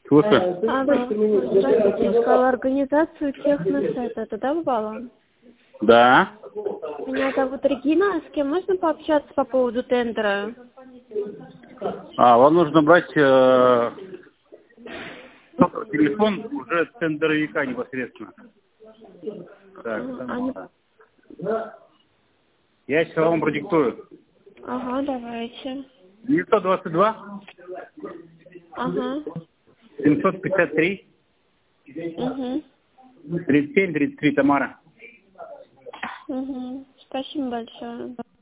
Слушай. Алло, здравствуйте, искала организацию Техносет. Это да, бывало? Да. Меня зовут Регина. С кем можно пообщаться по поводу тендера? Вам нужно брать телефон уже тендеровика непосредственно. Так, я сейчас вам продиктую. Ага, давайте. 922 Ага. 753 Угу. 37-33, Тамара. Угу. Спасибо большое.